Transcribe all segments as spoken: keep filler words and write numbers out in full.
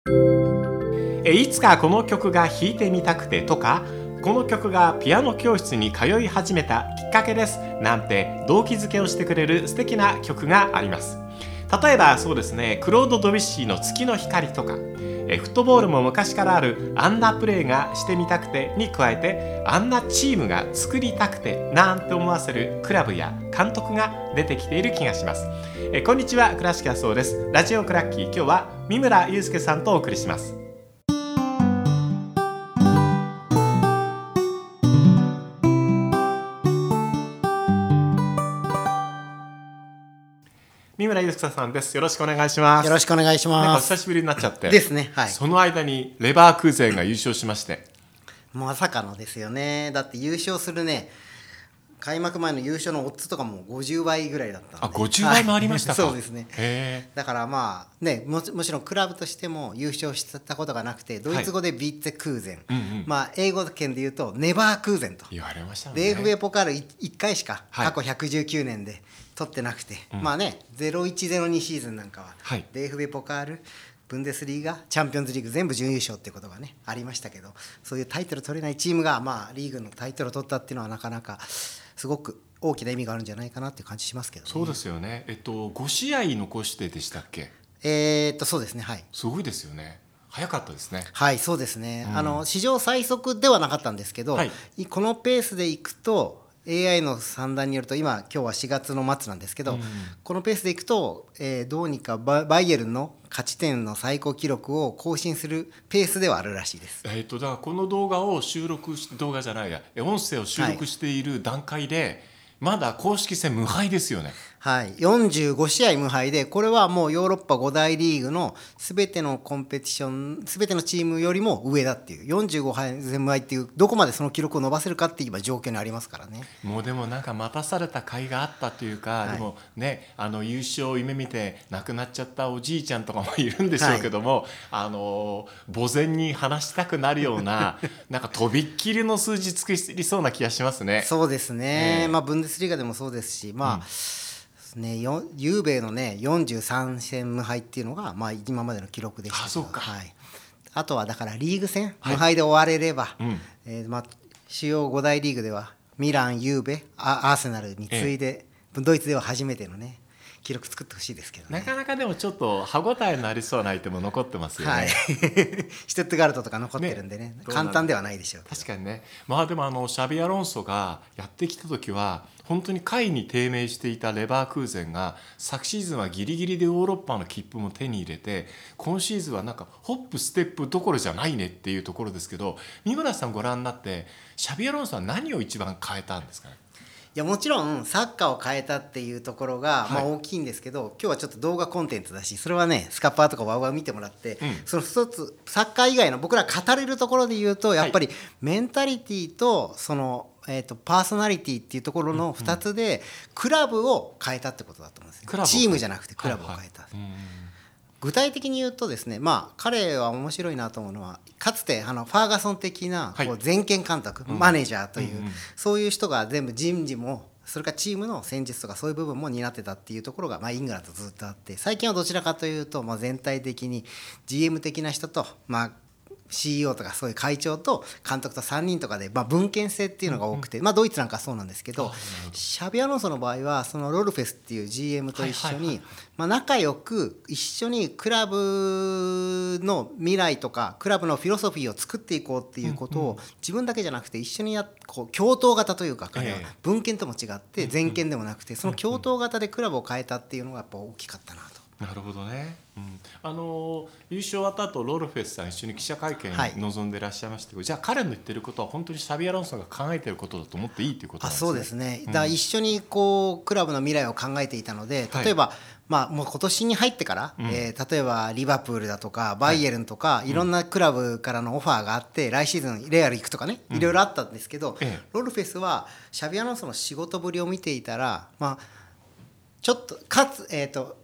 えいつかこの曲が弾いてみたくてとか、この曲がピアノ教室に通い始めたきっかけですなんて動機づけをしてくれる素敵な曲があります。例えばそうですね、クロード・ドビュッシーの月の光とか、えフットボールも昔からあるあんなプレーがしてみたくてに加えて、あんなチームが作りたくてなんて思わせるクラブや監督が出てきている気がします。えこんにちは、倉敷康夫です。ラジオクラッキー、今日は三村祐介さんとお送りします。三村祐介さんです。よろしくお願いします。 よろしくお願いします。 なんか久しぶりになっちゃってですね、はい、 その間にレバークーゼンが優勝しまして、 まさかのですよね。だって優勝するね、開幕前の優勝のオッズとかもごじゅうばいぐらいだったので。 あ、ごじゅうばいもありましたか。 はい、そうですね。 へだからまあね、も, もちろんクラブとしても優勝したことがなくて、ドイツ語でビッツェクーゼン、はい、うんうん、まあ英語圏で言うとネバークーゼンと言われましたね。 デーフベポカールいっかいしか過去ひゃくじゅうきゅうねんで取ってなくて、はい、まあねゼロいちゼロにシーズンなんかは、はい、デーフベポカール、ブンデスリーガ、チャンピオンズリーグ全部準優勝っていうことがねありましたけど、そういうタイトル取れないチームがまあリーグのタイトルを取ったっていうのはなかなかすごく大きな意味があるんじゃないかなっていう感じしますけどね。 そうですよね。えっとご試合残してでしたっけ。 えー、っとそうですね、はい。 すごいですよね。早かったですね。 はい、そうですね、うん、あの史上最速ではなかったんですけど、はい、このペースでいくとエーアイ の算段によると、今今日はしがつの末なんですけど、うん、このペースでいくと、えー、どうにか バ, バイエルンの勝ち点の最高記録を更新するペースではあるらしいです。 えー、とだからこの動画を収録し動画じゃないや音声を収録している段階で、はい、まだ公式戦無敗ですよね。 はい、よんじゅうごしあい無敗で、これはもうヨーロッパご大リーグのすべてのコンペティション、すべてのチームよりも上だっていう、よんじゅうご戦無敗っていう、どこまでその記録を伸ばせるかっていう今条件にありますからね。 もうでもなんか待たされた甲斐があったというか、はい、でもね、あの優勝を夢見て亡くなっちゃったおじいちゃんとかもいるんでしょうけども、はい、あの墓前に話したくなるようななんかとびっきりの数字作りそうな気がしますね。 そうですね、えーまあ、ブンデスリーガでもそうですし、まあ、うんね、ユーベイのねよんじゅうさん戦無敗っていうのが、まあ、今までの記録でしたけど、 あ、そうか、 はい、あとはだからリーグ戦、はい、無敗で終われれば、うん、えーまあ、主要ご大リーグではミラン、ユーベ、アーセナルに次いで、えー、ドイツでは初めてのね記録作ってほしいですけどね。 なかなかでもちょっと歯応えのありそうな相手も残ってますよね。はい、 シュトゥットガルトとか残ってるんで ね, ね簡単ではないでしょうけど。 確かにね。まあでもあのシャビアロンソがやってきた時は本当に下位に低迷していたレバークーゼンが昨シーズンはギリギリでヨーロッパの切符も手に入れて、今シーズンはなんかホップステップどころじゃないねっていうところですけど、三村さんご覧になってシャビアロンソは何を一番変えたんですかね。 いやもちろんサッカーを変えたっていうところが、まあ、大きいんですけど、はい、今日はちょっと動画コンテンツだし、それはねスカパーとかワウワウ見てもらって、うん、その一つサッカー以外の僕ら語れるところで言うと、やっぱりメンタリティとその、えーと、パーソナリティっていうところのふたつでクラブを変えたってことだと思うんですよ。チームじゃなくてクラブを変えた、はいはい、具体的に言うとですね、まあ、彼は面白いなと思うのは、かつてあのファーガソン的なこう全権監督、はい、マネージャーという、うんうん、そういう人が全部人事もそれからチームの戦術とかそういう部分も担ってたっていうところが、まあ、イングランドずっとあって、最近はどちらかというと、まあ、全体的に ジーエム 的な人と、まあシーイーオー とかそういう会長と監督とさんにんとかで、まあ、分権制っていうのが多くて、まあ、ドイツなんかそうなんですけど、シャビアロンソの場合はそのロルフェスっていう ジーエム と一緒に、まあ、仲良く一緒にクラブの未来とかクラブのフィロソフィーを作っていこうっていうことを自分だけじゃなくて一緒にやっこう共闘型というか、彼は分権とも違って全権でもなくて、その共闘型でクラブを変えたっていうのがやっぱ大きかったなと。 なるほどね、うん、あの優勝終わった後ロルフェスさん一緒に記者会見に臨んでいらっしゃいましたけど、はい、じゃあ彼の言ってることは本当にシャビアロンソが考えていることだと思っていいということなんですね。 あ、そうですね、だから一緒にこうクラブの未来を考えていたので、例えば、はい、まあ、もう今年に入ってから、うん、えー、例えばリバプールだとかバイエルンとか、はい、いろんなクラブからのオファーがあって、うん、来シーズンレアル行くとかね、いろいろあったんですけど、うん、ええ、ロルフェスはシャビアロンソの仕事ぶりを見ていたら、まあ、ちょっとかつ、えーと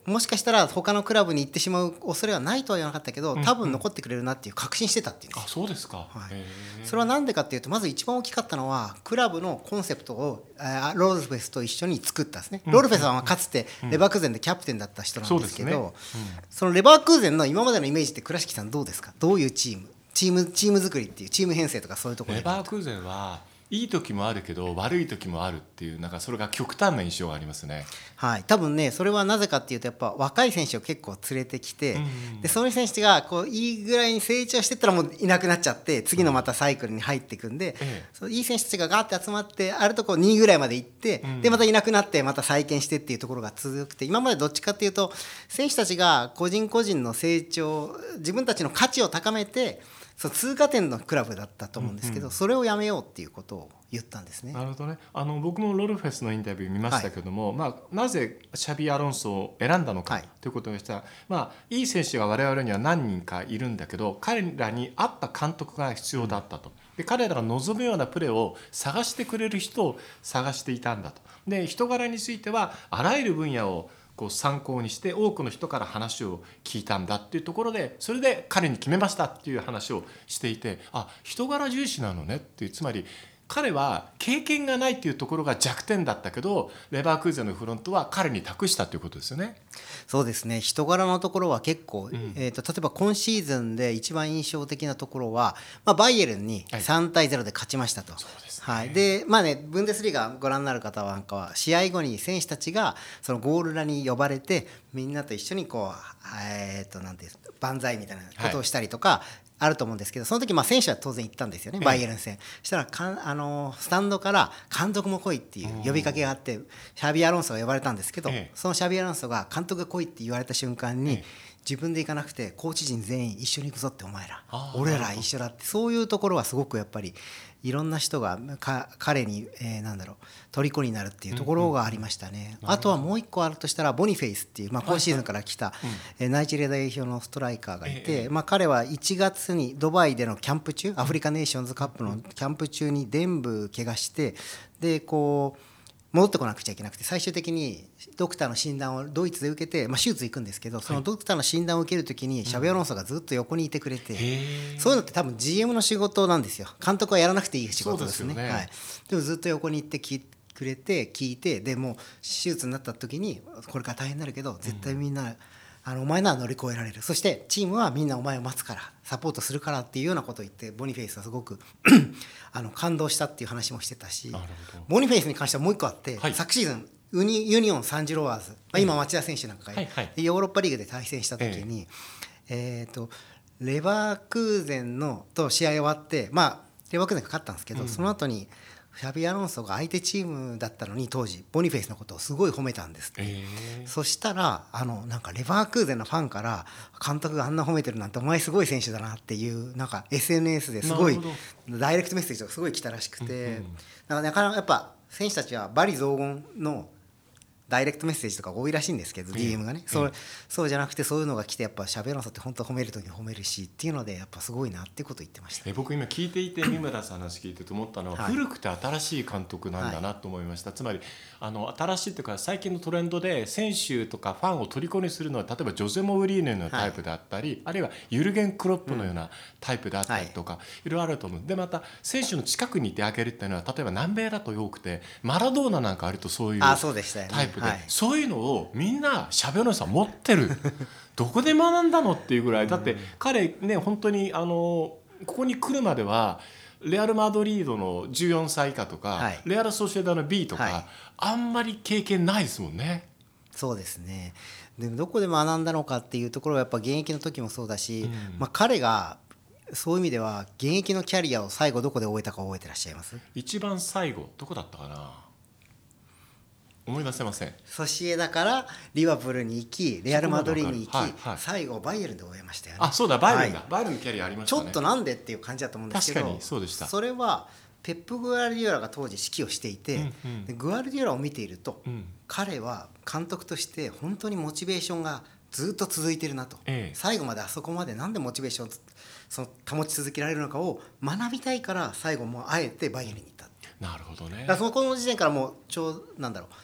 もしかしたら他のクラブに行ってしまう恐れはないとは言わなかったけど、多分残ってくれるなっていう確信してたっていうんです。 あ、そうですか、 はい、それは何でかっていうと、まず一番大きかったのはクラブのコンセプトをロルフェスと一緒に作ったんですね。ロルフェスはかつてレバークーゼンでキャプテンだった人なんですけど、うん、 そ, ねうん、そのレバークーゼンの今までのイメージって倉敷さんどうですか？どういうチームチームチーム作りっていうチーム編成とかそういうところ。 レバークーゼンはいい時もあるけど悪い時もあるっていう、なんかそれが極端な印象がありますね。 はい、多分ねそれはなぜかっていうと、やっぱ若い選手を結構連れてきて、うんうん、でその選手がこういいぐらいに成長してったらもういなくなっちゃって、次のまたサイクルに入っていくんで、うん、そういい選手たちがガーって集まってあるとこにいぐらいまで行って、うん、でまたいなくなってまた再建してっていうところが続くて、今までどっちかっていうと選手たちが個人個人の成長、自分たちの価値を高めて、そう通過点のクラブだったと思うんですけど、うんうん、それをやめようっていうことを言ったんですね。 なるほどね。あの僕もロルフェスのインタビュー見ましたけども、はい、まあ、なぜシャビアロンソを選んだのか、はい、ということをしたら、まあ、いい選手が我々には何人かいるんだけど、彼らに合った監督が必要だったと。で彼らが望むようなプレーを探してくれる人を探していたんだと。で人柄についてはあらゆる分野をこう参考にして多くの人から話を聞いたんだっていうところで、それで彼に決めましたっていう話をしていて、あ、人柄重視なのねっていう、つまり彼は経験がないっていうところが弱点だったけど、レバークーゼンのフロントは彼に託したということですよね。 そうですね、人柄のところは結構、うん、えー、と例えば今シーズンで一番印象的なところは、まあ、バイエルンにさんたいゼロで勝ちましたと。はい、でまあね、ブンデスリーガご覧になる方はなんかは試合後に選手たちがそのゴール裏に呼ばれて、みんなと一緒にこう、えー、となんていう万歳みたいなことをしたりとか、はい、あると思うんですけど、その時まあ選手は当然行ったんですよね、バイエルン戦。そしたらかんあのスタンドから監督も来いっていう呼びかけがあって、シャビアロンソが呼ばれたんですけど、そのシャビアロンソが監督が来いって言われた瞬間に、自分で行かなくてコーチ陣全員一緒に行くぞって、お前ら俺ら一緒だって、そういうところはすごくやっぱりいろんな人がか彼に、えー、なんだろう虜になるっていうところがありましたね。うんうん、あとはもう一個あるとしたらボニフェイスっていう、まあ、今シーズンから来た、はいはい、えー、ナイジェリア代表のストライカーがいて、えーまあ、彼はいちがつにドバイでのキャンプ中、アフリカネーションズカップのキャンプ中に臀部怪我して、でこう戻ってこなくちゃいけなくて、最終的にドクターの診断をドイツで受けて、まあ、手術行くんですけど、そのドクターの診断を受けるときにシャビアロンソがずっと横にいてくれて、うん、そういうのって多分 ジーエム の仕事なんですよ。監督はやらなくていい仕事ですね。そうですよね。はい、でもずっと横に行って聞いてくれて、聞いて、でもう手術になった時にこれから大変になるけど絶対みんな、うん、あのお前なら乗り越えられる、そしてチームはみんなお前を待つからサポートするからっていうようなことを言って、ボニフェイスはすごくあの感動したっていう話もしてたし、ボニフェイスに関してはもう一個あって、はい、昨シーズンユニ、ユニオンサンジロワーズ、まあ、今町田選手なんかが、はいはい、ヨーロッパリーグで対戦した時に、えー、えーとレバークーゼンのと試合終わって、まあレバークーゼンが勝ったんですけど、うん、その後にシャビアロンソが相手チームだったのに当時ボニフェイスのことをすごい褒めたんですって、えー、そしたらあのなんかレバークーゼンのファンから監督があんな褒めてるなんてお前すごい選手だなっていうなんか エスエヌエス ですごいダイレクトメッセージがすごい来たらしくて、うんうん、だからなかなかやっぱ選手たちは罵詈雑言のダイレクトメッセージとか多いらしいんですけど、 ディーエム がね、そう、そうじゃなくてそういうのが来て、やっぱシャビアロンソって本当褒める時に褒めるしっていうので、やっぱすごいなっていうことを言ってました。 え僕今聞いていて三村さんの話聞いてて思ったのは、はい、古くて新しい監督なんだなと思いました。はい、つまりあの新しいというか最近のトレンドで選手とかファンを虜にするのは、例えばジョゼ・モウリーヌのようなタイプであったり、はい、あるいはユルゲン・クロップのようなタイプであったりとか、うん、はい、いろいろあると思う。でまた選手の近くにいてあげるっていうのは、例えば南米だと多くてマラドーナなんかあるとそういうタイプで、そういうのをみんなシャビアロンソは持ってるどこで学んだのっていうぐらいだって、彼ね本当にあのここに来るまではレアル・マドリードのじゅうよんさい以下とか、はい、レアル・ソシエダの B とか、はい、あんまり経験ないですもんね。 そうですね。でもどこで学んだのかっていうところはやっぱ現役の時もそうだし、うん、まあ、彼がそういう意味では現役のキャリアを最後どこで終えたか覚えてらっしゃいます？ 一番最後どこだったかな、思い出せません。 ソシエダからリバプールに行き、レアルマドリードに行き、はいはい、最後バイエルンで終えましたよね。 あ、そうだ、バイエルンだ、はい、バイエルンのキャリアありましたね。 ちょっとなんでっていう感じだと思うんですけど、 確かにそうでした。 それはペップ・グアルディオラが当時指揮をしていて、うんうん、でグアルディオラを見ていると、うん、彼は監督として本当にモチベーションがずっと続いているなと、ええ、最後まであそこまでなんでモチベーションをその保ち続けられるのかを学びたいから、最後もうあえてバイエルンに行った。 なるほどね。 だからそのこの時点からもうちょうなんだろう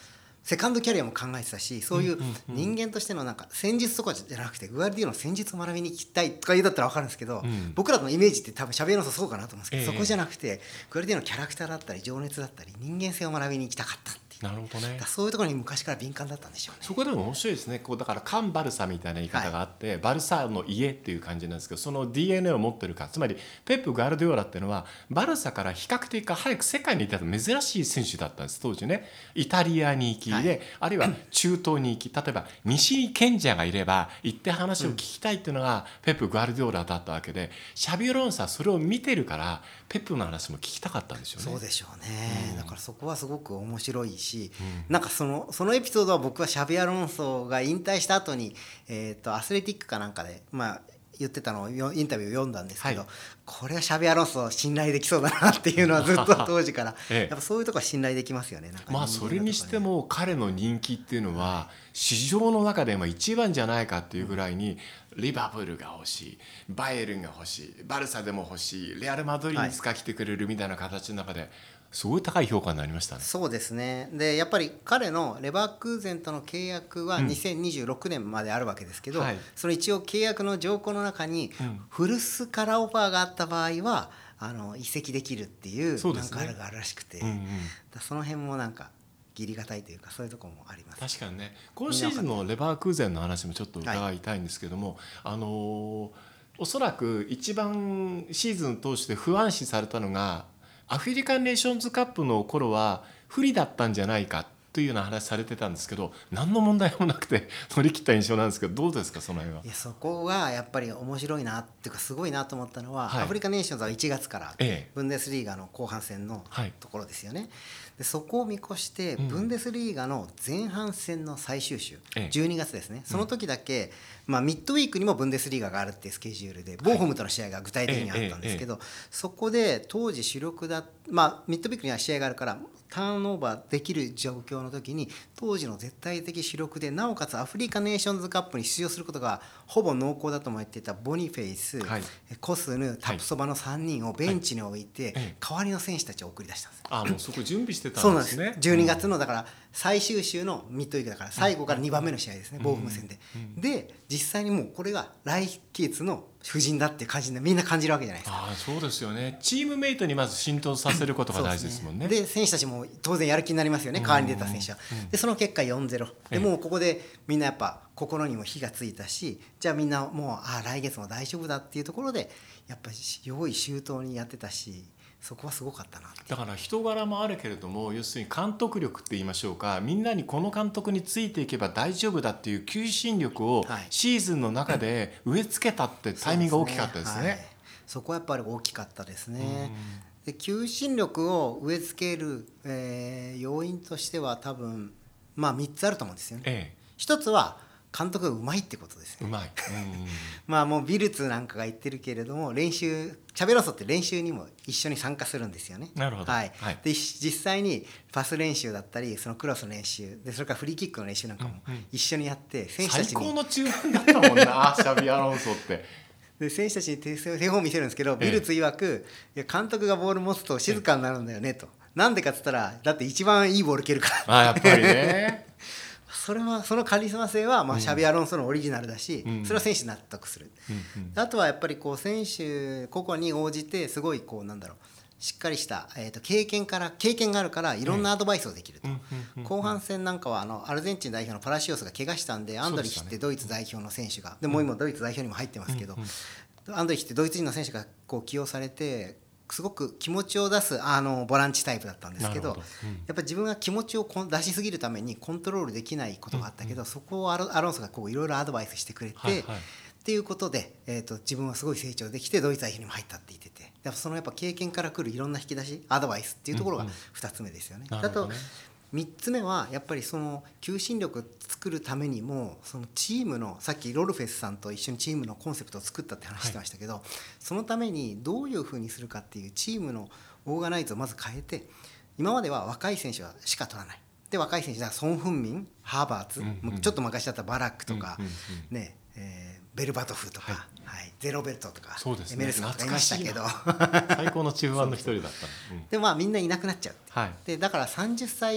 セカンドキャリアも考えてたし、そういう人間としてのなんか戦術とかじゃなくてグアルディオラの戦術を学びに行きたいとか言うだったら分かるんですけど、うん、僕らのイメージって多分シャビアロンソそうかなと思うんですけど、えー、そこじゃなくてグアルディオのキャラクターだったり情熱だったり人間性を学びに行きたかったっていう。 なるほどね。 そういうところに昔から敏感だったんでしょうね。 そこでも面白いですね。こうだからカン・バルサみたいな言い方があって、はい、バルサの家っていう感じなんですけど、その ディーエヌエー を持ってるか、つまりペップ・ガルディオラっていうのはバルサから比較的早く世界にいた珍しい選手だったんです当時ね。イタリアに行きで、はい、あるいは中東に行き、例えば西賢者がいれば行って話を聞きたいっていうのがペップ・ガルディオラだったわけで、シャビアロンソはそれを見てるからペップの話も聞きたかったんでしょうね。 そうでしょうね、うん、だからそこはすごく面白いし、うん、なんかその、そのエピソードは僕はシャビアロンソが引退した後に、えー、とアスレティックかなんかで、まあ、言ってたのをインタビューを読んだんですけど、はい、これはシャビアロンソ信頼できそうだなっていうのはずっと当時からええ、やっぱそういうところは信頼できますよね。なんかまあそれにしても彼の人気っていうのは市場の中で今一番じゃないかっていうぐらいに、リバプールが欲しい、バイエルンが欲しい、バルサでも欲しい、レアル・マドリーに使来てくれるみたいな形の中で、すごい高い評価になりましたね。 そうですね。でやっぱり彼のレバークーゼンとの契約はにせんにじゅうろくねんまであるわけですけど、うんはい、その一応契約の条項の中に、うん、古巣からオファーがあった場合はあの移籍できるっていう、なんかあるがあるらしくて、うんうん、だその辺もなんか義理がたいというか、そういうところもあります。 確かにね。今シーズンのレバークーゼンの話もちょっと伺いたいんですけども、はい、あのー、おそらく一番シーズン通して不安視されたのがアフリカンネーションズカップの頃は不利だったんじゃないかというような話されてたんですけど、何の問題もなくて乗り切った印象なんですけど、どうですかその辺は。 いやそこがやっぱり面白いなっていうかすごいなと思ったのは、はい、アフリカネーションズはいちがつからブンデスリーガの後半戦のところですよね、はい、でそこを見越してブンデスリーガの前半戦の最終週、うん、じゅうにがつですね、その時だけ、まあ、ミッドウィークにもブンデスリーガがあるっていうスケジュールでボーホムとの試合が具体的にあったんですけど、はい、そこで当時主力だ、まあ、ミッドウィークには試合があるからターンオーバーできる状況の時に当時の絶対的主力でなおかつアフリカネーションズカップに出場することがほぼ濃厚だとも言っていたボニフェイス、はい、コスヌ、タプソバのさんにんをベンチに置いて、はい、代わりの選手たちを送り出したんです。 あもうそこ準備してたんですね。 そうなんです。じゅうにがつのだから最終週のミッドウィークだから最後からにばんめの試合ですね、ボーフム戦で、うんうん、で実際にもうこれが来季の布陣だっていう感じでみんな感じるわけじゃないですか。 あそうですよね。チームメイトにまず浸透させることが大事ですもんね。 で、ね、選手たちも当然やる気になりますよね、代わりに出た選手は。でその結果 よんたいゼロ でもうここでみんなやっぱ心にも火がついたし、じゃあみんなもうあ来月も大丈夫だっていうところでやっぱり用意周到にやってたし、そこはすごかったな。 だから人柄もあるけれども、要するに監督力って言いましょうか、みんなにこの監督についていけば大丈夫だっていう求心力をシーズンの中で植え付けたってタイミングが大きかったですね。そ, すね、はい、 そこはやっぱり大きかったですね。で求心力を植え付ける、えー、要因としては多分、まあ、みっつあると思うんですよね、ええ、ひとつは監督がうまいってことですね。 うまい、うんまあもうビルツなんかが言ってるけれども、練習チャベロソって練習にも一緒に参加するんですよね。 なるほど、 はいはい、で実際にパス練習だったりそのクロスの練習で、それからフリーキックの練習なんかも一緒にやって、うんうん、選手たちに最高の中盤だったもんなシャビアロンソってで選手たちに手本を見せるんですけど、ビルツ曰く、いや監督がボール持つと静かになるんだよねと。なんでかっつったら、だって一番いいボール蹴るからあやっぱりねそれはそのカリスマ性はまあシャビアロンソのオリジナルだし、うん、それは選手納得する、うんうん、あとはやっぱりこう選手個々に応じてすごいこうなんだろうしっかりした、えー、と経験から経験があるからいろんなアドバイスをできると、うん、後半戦なんかはあのアルゼンチン代表のパラシオスが怪我したんで、アンドリヒってドイツ代表の選手がでもう今ドイツ代表にも入ってますけど、うんうん、アンドリヒってドイツ人の選手がこう起用されてすごく気持ちを出すあのボランチタイプだったんですけど、ど、うん、やっぱり自分が気持ちを出しすぎるためにコントロールできないことがあったけど、うんうん、そこをアロ、アロンソがいろいろアドバイスしてくれて、はいはい、っていうことで、えーと、自分はすごい成長できてドイツ代表にも入ったって言ってて、やっぱそのやっぱ経験から来るいろんな引き出しアドバイスっていうところがふたつめですよね。うんうん、あとみっつめはやっぱりその求心力作るためにもそのチームのさっきロルフェスさんと一緒にチームのコンセプトを作ったって話してましたけど、はい、そのためにどういうふうにするかっていうチームのオーガナイズをまず変えて、今までは若い選手しか取らないで、若い選手だからソン・フンミン、ハーバーツ、うんうん、ちょっと昔だったバラックとか、うんうんうん、ねえー、ベルバトフとか、はいはい、ゼロベルトとか、 そうですね、 エメルソンとかいましたけど最高の中盤の一人だった、 うん、でまあみんないなくなっちゃう、はい、でだからさんじゅっさい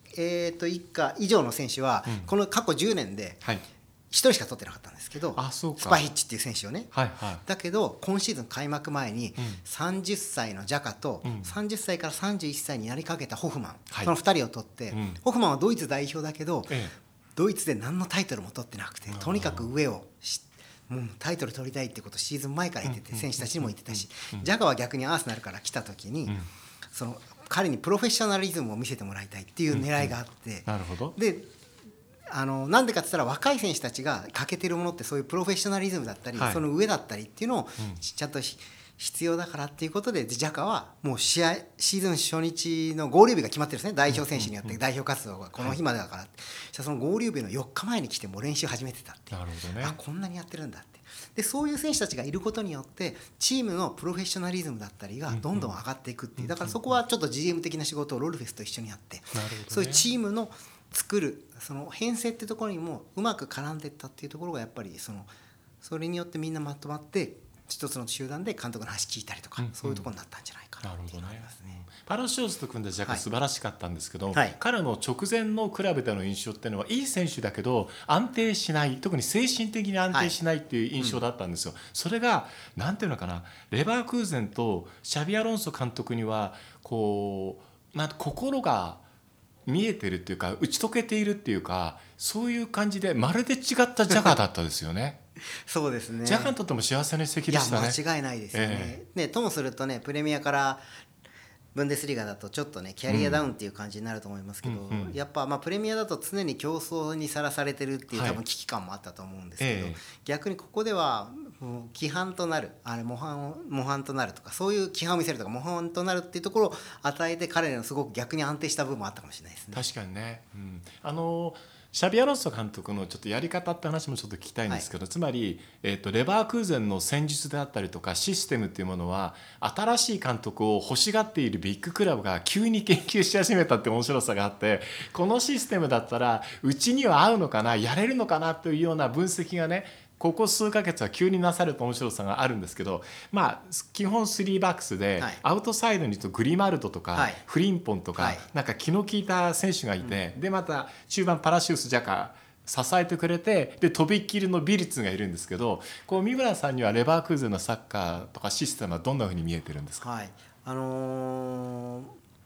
えー、と以下以上の選手は、うん、この過去じゅうねんでひとりしか取ってなかったんですけど、 あ、そうか、 スパヒッチっていう選手をね、 はいはい、 だけど今シーズン開幕前にさんじゅっさいのジャカとさんじゅっさいからさんじゅういっさいになりかけたホフマン、はい、そのふたりを取って、うん、ホフマンはドイツ代表だけど、ええ、ドイツで何のタイトルも取ってなくて、とにかく上をもうタイトル取りたいってことをシーズン前から言ってて、選手たちにも言ってたし、ジャガは逆にアーセナルから来た時に、うん、その彼にプロフェッショナリズムを見せてもらいたいっていう狙いがあって、うんうん、 なるほど。 であのなんでかって言ったら、若い選手たちが欠けてるものってそういうプロフェッショナリズムだったり、はい、その上だったりっていうのをちゃんと必要だからっていうことで、ジャカはもう試合シーズン初日の合流日が決まってるんですね。代表選手によって代表活動がこの日までだから、はい、その合流日のよっかまえに来てもう練習始めてたって。 なるほどね。 あ、こんなにやってるんだって。でそういう選手たちがいることによってチームのプロフェッショナリズムだったりがどんどん上がっていくっていう、だからそこはちょっと ジーエム 的な仕事をロルフェスと一緒にやって、 なるほどね、 そういうチームの作るその編成っていうところにもうまく絡んでいったっていうところがやっぱりそのそれによってみんなまとまって一つの集団で監督の話聞いたりとか、うんうん、そういうところになったんじゃないかなっていうのがありますね。 パラシューズと組んだジャカ素晴らしかったんですけど、 はい、 彼の直前のクラブでの印象っていうのはいい選手だけど安定しない、特に精神的に安定しないっていう印象だったんですよ、はい、うん、それがなんていうのかな、レバークーゼンとシャビアロンソ監督にはこうなん心が見えてるっていうか打ち解けているっていうか、そういう感じでまるで違ったジャカだったですよね。 そうですね。 ジャカにとっても幸せな席でしたね。 いや間違いないですよね、えー、ねともするとね、プレミアからブンデスリーガだとちょっとねキャリアダウンっていう感じになると思いますけど、うんうんうん、やっぱまあプレミアだと常に競争にさらされてるっていう多分危機感もあったと思うんですけど、はい、えー、逆にここではもう規範となる、あれ模範を模範となるとか、そういう規範を見せるとか模範となるっていうところを与えて、彼らのすごく逆に安定した部分もあったかもしれないですね。 確かにね、うん、あのシャビアロンソ監督のちょっとやり方って話もちょっと聞きたいんですけど、はい、つまり、えーと、レバークーゼンの戦術であったりとかシステムっていうものは新しい監督を欲しがっているビッグクラブが急に研究し始めたって面白さがあって、このシステムだったらうちには合うのかな、やれるのかなというような分析がね、ここ数ヶ月は急になされた面白さがあるんですけど、まあ基本スリーバックスで、はい、アウトサイドに言うとグリマルドとか、はい、フリンポンとか、はい、なんか気の利いた選手がいて、うん、でまた中盤パラシュースジャカ支えてくれて、でとびっきりのビリッツがいるんですけど、こう三村さんにはレバークーゼンのサッカーとかシステムはどんな風に見えてるんですか？ はい、あの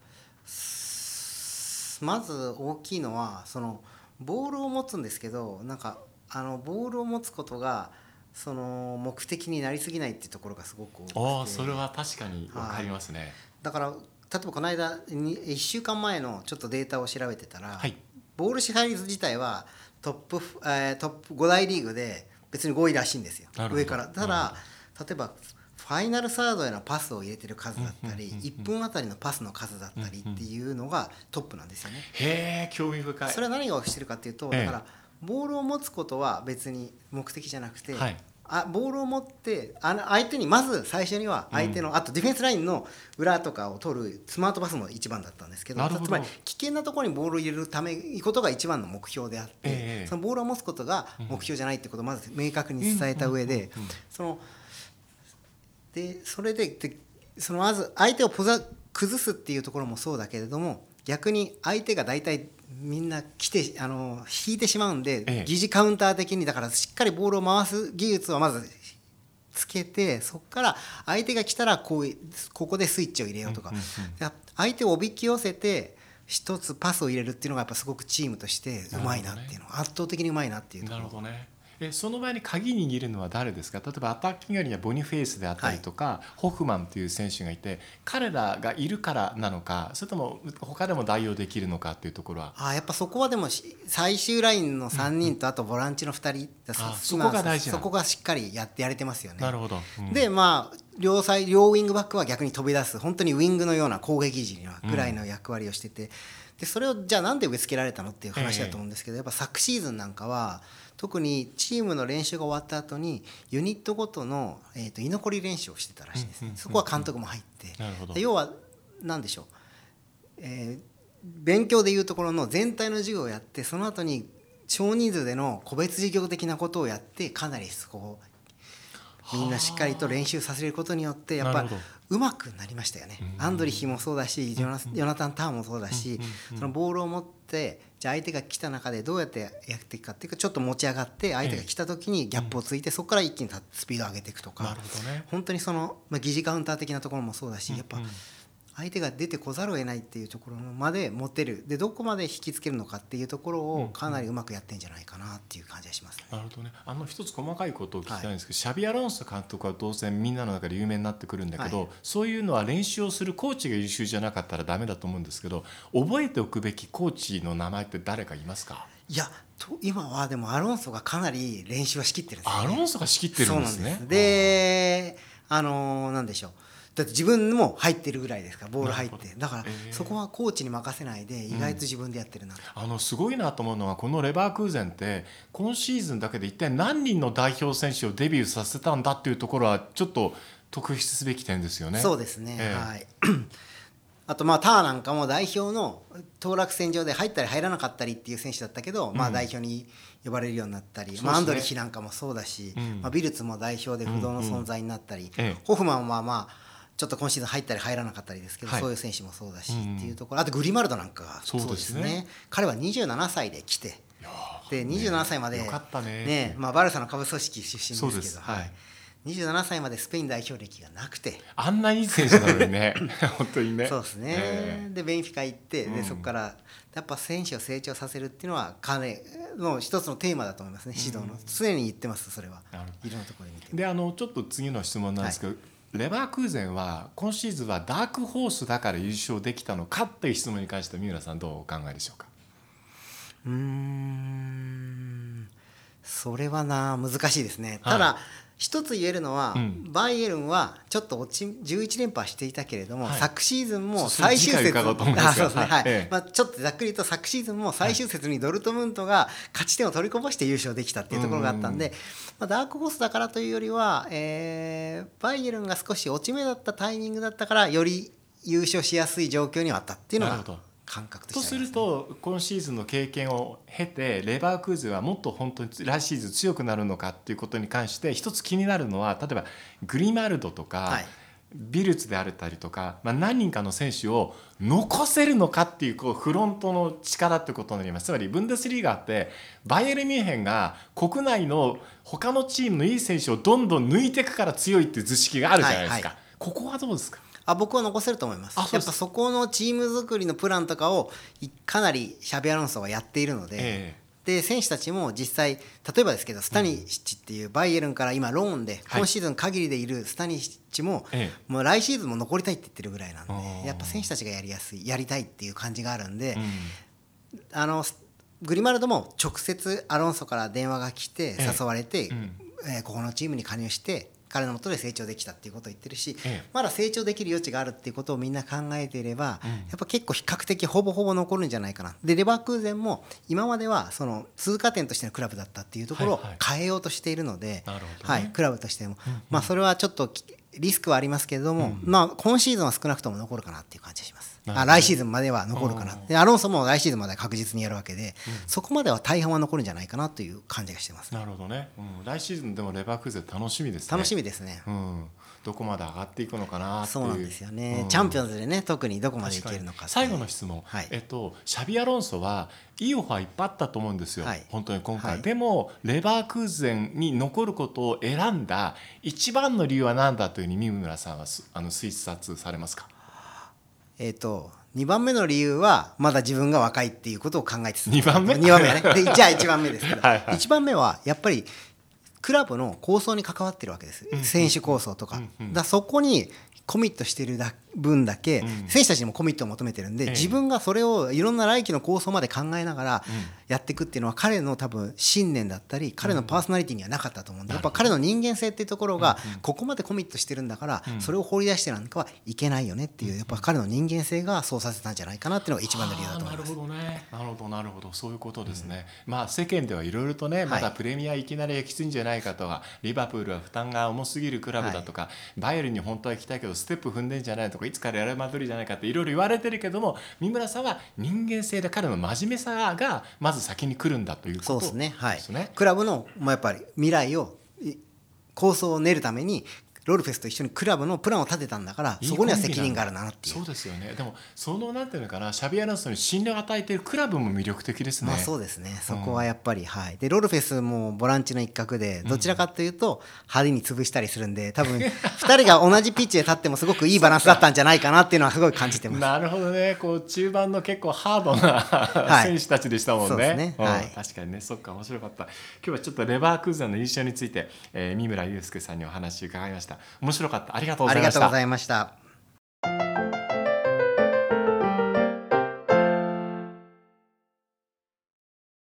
ー、まず大きいのはそのボールを持つんですけど、なんかあのボールを持つことがその目的になりすぎないっていうところがすごく多くて、 あ、それは確かに分かりますね、はい、 だから例えばこの間いっしゅうかんまえのちょっとデータを調べてたら、はい、ボール支配率自体はトップ、えー、トップご大リーグで別にごいらしいんですよ、上から。ただ例えばファイナルサードへのパスを入れてる数だったり、いっぷんあたりのパスの数だったりっていうのがトップなんですよね。 へー、興味深い。 それは何がしてるかっていうと、だからボールを持つことは別に目的じゃなくて、はい、あボールを持ってあの相手にまず最初には相手の、うん、あとディフェンスラインの裏とかを取るスマートパスも一番だったんですけ ど, どつまり危険なところにボールを入れるためことが一番の目標であって、えー、そのボールを持つことが目標じゃないってことをまず明確に伝えた上で、そのでそれででそのまず相手をポザ崩すっていうところもそうだけれども、逆に相手が大体みんな来てあの引いてしまうんで、ええ、疑似カウンター的にだからしっかりボールを回す技術はまずつけて、そこから相手が来たらこうここでスイッチを入れようとか、うんうんうん、相手をおびき寄せて一つパスを入れるっていうのがやっぱすごくチームとしてうまいなっていうの、ね、圧倒的にうまいなっていうところ。 なるほどね。えその場合に鍵握るのは誰ですか？例えばアタッキングにはボニフェイスであったりとか、はい、ホフマンという選手がいて、彼らがいるからなのか、それとも他でも代用できるのかっていうところは。 あやっぱそこはでも最終ラインのさんにんとあとボランチのふたり、 うん、そ, そこが大事なそこがしっかりやってやれてますよね。 なるほど、うん、 でまあ両サイ両ウィングバックは逆に飛び出す本当にウィングのような攻撃時にはぐらいの役割をしてて、うん、でそれをじゃあなんで植え付けられたのっていう話だと思うんですけど、えー、やっぱ昨シーズンなんかは特にチームの練習が終わった後にユニットごとの、えー、と居残り練習をしてたらしいですね、うんうんうんうん、そこは監督も入って、 なるほど。 要は何でしょう、えー、勉強でいうところの全体の授業をやって、その後に少人数での個別授業的なことをやって、かなりこうみんなしっかりと練習させることによってやっぱうまくなりましたよね。アンドリヒもそうだしジョナ、ヨナタン・ターンもそうだし、そのボールを持ってじゃあ相手が来た中でどうやってやっていくかっていうか、ちょっと持ち上がって相手が来た時にギャップをついてそこから一気にスピードを上げていくとか、 なるほどね、 本当にその、まあ、疑似カウンター的なところもそうだし、やっぱ相手が出てこざるを得ないっていうところまで持てる、でどこまで引きつけるのかっていうところをかなりうまくやってんじゃないかなっていう感じがしますね。 なるほどね。あの一つ細かいことを聞きたいんですけど、はい、シャビアロンソ監督は当然みんなの中で有名になってくるんだけど、はい、そういうのは練習をするコーチが優秀じゃなかったらダメだと思うんですけど、覚えておくべきコーチの名前って誰かいますか？ いやと今はでもアロンソがかなり練習は仕切ってるんですよね。 アロンソが仕切ってるんですね。 そうなんです。であのー、なんでしょう、だって自分も入ってるぐらいですから、ボール入って、だからそこはコーチに任せないで意外と自分でやってるなと、 うん、あのすごいなと思うのは、このレバークーゼンって今シーズンだけで一体何人の代表選手をデビューさせたんだっていうところはちょっと特筆すべき点ですよね。 そうですね、 えー、 はいあとまあターなんかも代表の当落線上で入ったり入らなかったりっていう選手だったけど、うん、まあ代表に呼ばれるようになったり、ね、まあ、アンドリヒなんかもそうだし、うんまあ、ビルツも代表で不動の存在になったり、うんうん、ホフマンはまあちょっと今シーズン入ったり入らなかったりですけど、はい、そういう選手もそうだし、うん、っていうところ、あとグリマルドなんかがそうですね、そうですね、彼はにじゅうななさいで来て、でにじゅうななさいまで、ねねまあ、バルサの下部組織出身ですけど、はい、にじゅうななさいまでスペイン代表歴がなくて、 あんないい選手なのにね本当にね。 そうですね、えー、でベンフィカ行って、でそこからやっぱ選手を成長させるっていうのは彼の一つのテーマだと思いますね、指導の、うん、常に言ってます。それはいろんなところで見て。 であのちょっと次の質問なんですけど、はい、レバークーゼンは今シーズンはダークホースだから優勝できたのかという質問に関して三浦さんどうお考えでしょうか？ うーんそれはな難しいですね。ただ、はい、一つ言えるのは、うん、バイエルンはちょっと落ちじゅういち連覇していたけれども、はい、昨シーズンも最終節ちょっとざっくり言うと昨シーズンも最終節にドルトムントが勝ち点を取りこぼして優勝できたっていうところがあったんで、うんうんまあ、ダークホースだからというよりは、えー、バイエルンが少し落ち目だったタイミングだったからより優勝しやすい状況にはあったっていうのが感覚としてありますね。 とすると今シーズンの経験を経てレバークーゼンはもっと本当に来シーズン強くなるのかっていうことに関して一つ気になるのは、例えばグリマルドとか、はい、ビルツであったりとか、まあ、何人かの選手を残せるのかっていう、こうフロントの力ってことになります。つまりブンデスリーガってバイエルンミュンヘンが国内の他のチームのいい選手をどんどん抜いていくから強いっていう図式があるじゃないですか、はいはい、ここはどうですか？ あ僕は残せると思います。やっぱそこのチーム作りのプランとかをかなりシャビアロンソはやっているので、えー、で選手たちも実際例えばですけどスタニシッチっていうバイエルンから今ローンで今シーズン限りでいるスタニシッチも、はい、もう来シーズンも残りたいって言ってるぐらいなんで、やっぱ選手たちがやりやすいやりたいっていう感じがあるんで、うん、あのグリマルドも直接アロンソから電話が来て誘われて、えーうんえー、ここのチームに加入して彼のもとで成長できたっていうことを言ってるし、ええ、まだ成長できる余地があるっていうことをみんな考えていれば、うん、やっぱ結構比較的ほぼほぼ残るんじゃないかな。でレバークーゼンも今まではその通過点としてのクラブだったっていうところを変えようとしているので、はいはいはい、クラブとしても、うんうんまあ、それはちょっとリスクはありますけれども、うんまあ、今シーズンは少なくとも残るかなっていう感じがします。あ来シーズンまでは残るかな。でアロンソも来シーズンまでは確実にやるわけで、うん、そこまでは大半は残るんじゃないかなという感じがしてます。 なるほどね、うん、来シーズンでもレバークーゼン楽しみですね。 楽しみですね、 うん、どこまで上がっていくのかなっていう。 そうなんですよね、うん、チャンピオンズでね特にどこまでいけるのか。 最後の質問、はいえっと、シャビアロンソはいいオファーいっぱいあったと思うんですよ、はい、本当に今回、はい、でもレバークーゼンに残ることを選んだ一番の理由は何だというふうに三村さんはあの推察されますか？ えっとにばんめの理由はまだ自分が若いっていうことを考えてた。 にばんめにばんめはねでじゃあいちばんめですけどはい、はい、いちばんめはやっぱりクラブの構想に関わってるわけです、うん、選手構想とか、うんうん、だそこにコミットしてる分だけ、うん、選手たちにもコミットを求めてるんで、ええ、自分がそれをいろんな来季の構想まで考えながらやっていくっていうのは彼の多分信念だったり彼のパーソナリティにはなかったと思うんで、うん、やっぱ彼の人間性っていうところがここまでコミットしてるんだから、うん、それを放り出してなんかはいけないよねっていうやっぱ彼の人間性がそうさせたんじゃないかなっていうのが一番の理由だと思います。 なるほどね、なるほどなるほど、そういうことですね、うん、まあ世間ではいろいろとねまだプレミアいきなりきついんじゃないかとか、リバプールは負担が重すぎるクラブだとか、はい、バイエルンに本当は行きたいけどステップ踏んでんじゃないとかいつからレアルマドリーじゃないかっていろいろ言われてるけども、三村さんは人間性で彼の真面目さがまず先に来るんだということですね。 そうですね、はい、クラブの、まあ、やっぱり未来を構想を練るためにロルフェスと一緒にクラブのプランを立てたんだから、そこには責任があるなっていう。 そうですよね。でもそのなんていうのかな、シャビア・アロンソに信頼を与えているクラブも魅力的ですね。 まあそうですね、そこはやっぱり、うん、はい。でロルフェスもボランチの一角で、どちらかというと派手に潰したりするんで、多分ふたりが同じピッチで立ってもすごくいいバランスだったんじゃないかなっていうのはすごい感じてます。 なるほどね。こう中盤の結構ハードな、はい、選手たちでしたもんね。そうですね、はい、確かにね。そっか、面白かった。今日はちょっとレバークーゼンの印象について、えー、三村祐介さんにお話伺いました。面白かった。ありがとうございました。 ありがとうございました。